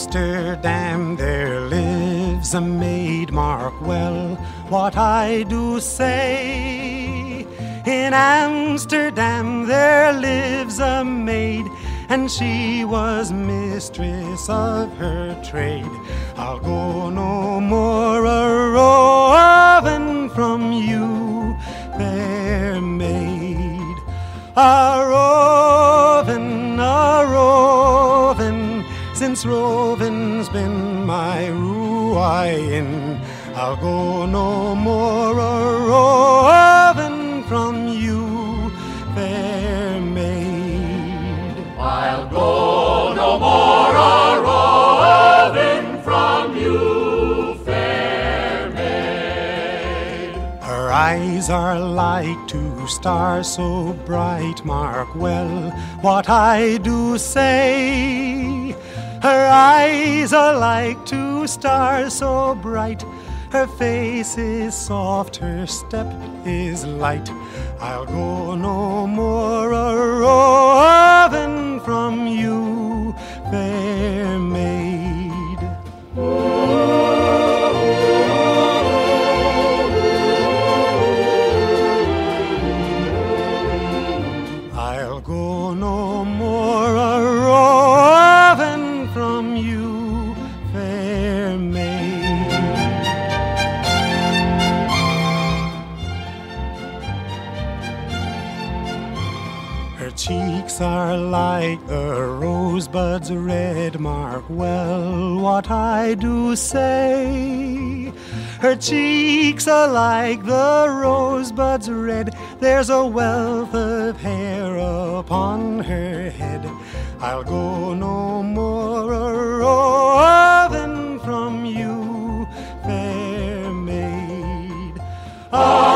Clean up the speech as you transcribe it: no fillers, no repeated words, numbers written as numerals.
Amsterdam there lives a maid, mark well what I do say. In Amsterdam there lives a maid, and she was mistress of her trade. I'll go no more a-roving from you, fair maid. A-roving, since roving's been my ruin. I'll go no more a-roving from you, fair maid. I'll go no more a-roving from you, fair maid. Her eyes are like two stars so bright, mark well what I do say. Her eyes are like two stars so bright, her face is soft, her step is light. I'll go no more a-roving from you, fair maid. I'll go no more a-roving from you, fair maid. Her cheeks are like the rosebuds red, mark well what I do say. Her cheeks are like the rosebuds red, there's a wealth of hair upon her head. I'll go no more a-roving from you, fair maid.